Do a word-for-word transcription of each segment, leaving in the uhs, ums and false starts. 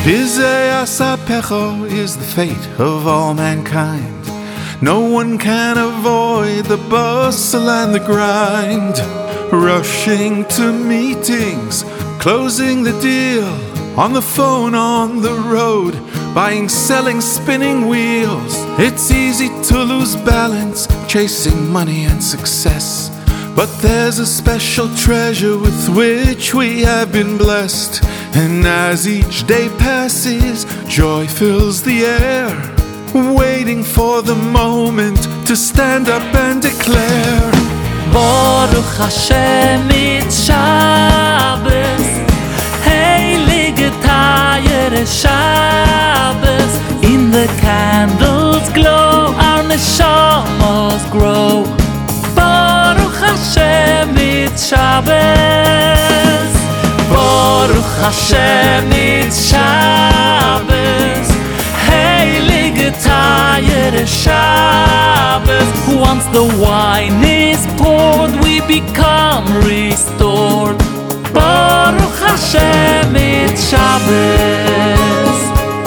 Vizei asapecho is the fate of all mankind. No one can avoid the bustle and the grind. Rushing to meetings, closing the deal, on the phone, on the road, buying, selling, spinning wheels. It's easy to lose balance, chasing money and success. But there's a special treasure with which we have been blessed. And as each day passes, joy fills the air, waiting for the moment to stand up and declare, Baruch Hashem, it's Shabbos, Heilige Tayere Shabbos. In the candles glow, our neshamas grow. Baruch Hashem, it's Shabbos. Baruch Hashem, it's Shabbos, Heilige Tayere Shabbos. Once the wine is poured, we become restored. Baruch Hashem, it's Shabbos.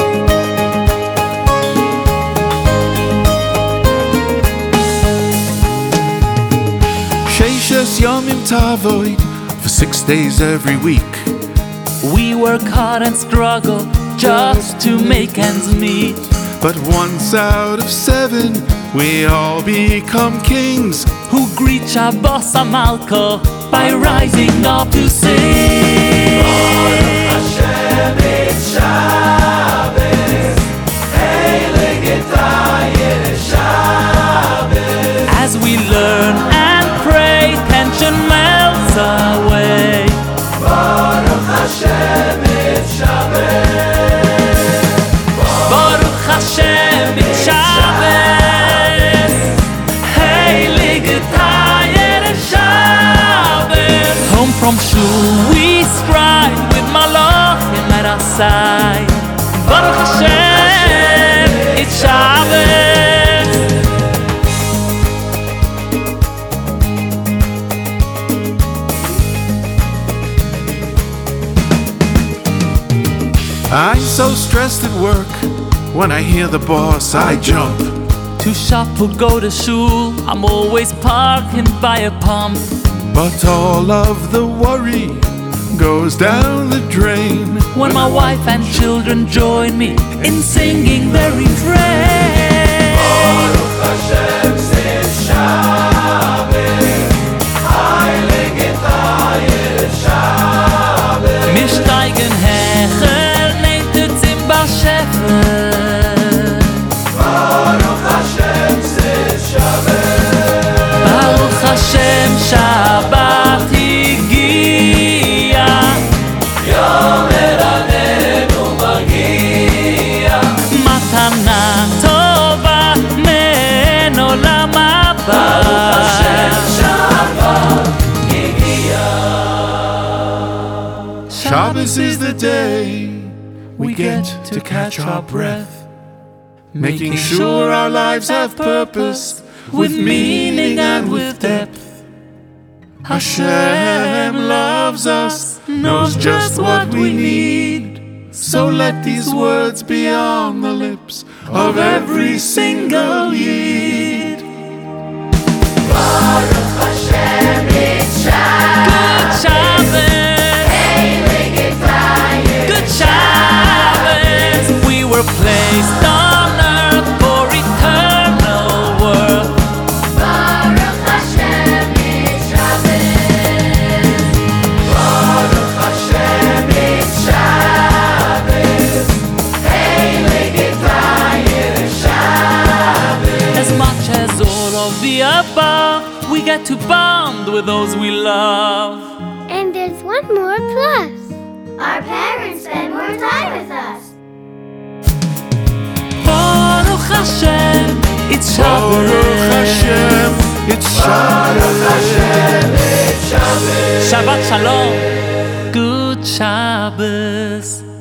Sheishes Yomim Tavoid, for six days every week. We work hard and struggle just to make ends meet. But once out of seven, we all become kings who greet Shabbos HaMalka by rising up to sing. Baruch Hashem, it's Shabbos, Heilige Tayere Shabbos. As we learn and pray, tension melts away. Baruch Hashem, it's Shabbos. Baruch Hashem, it's Shabbos, Heilige Tayere Shabbos. Home from shul we stride with malachim at our side. Baruch Hashem, it's Shabbos. I'm so stressed at work, when I hear the boss I jump. To shop or go to shul, I'm always parking by a pump. But all of the worry goes down the drain when my wife and children join me in singing the refrain. Baruch Hashem, it's Shabbos, Heilige Tayere Shabbos. Mishteigen Hechel, nehmt es im Bashefer. Baruch Hashem, it's Shabbos. Baruch Hashem, Shabbat higia. Yom Eranenu Magia. Matana tova men olam haba. Baruch Hashem, Shabbat higia. Shabbos is the day we get to catch our breath, making sure our lives have purpose, with meaning and with depth. Hashem loves us, knows just what we need. So let these words be on the lips of every single Yid. Baruch Hashem, it's Shabbos. Good Shabbos, Heilige Tayere good Shabbos. We were placed on earth for eternal worth. Baruch Hashem, it's Shabbos. Baruch Hashem, it's Shabbos. Heilige Tayere Shabbos. As much as all of the above, we get to bond with those we love. And there's one more plus. Our parents spend more time with us. Baruch Hashem, it's Shabbos. Baruch Hashem, it's Baruch Hashem, Shabbos. it's Shabbos. Shabbat Shalom, good Shabbos.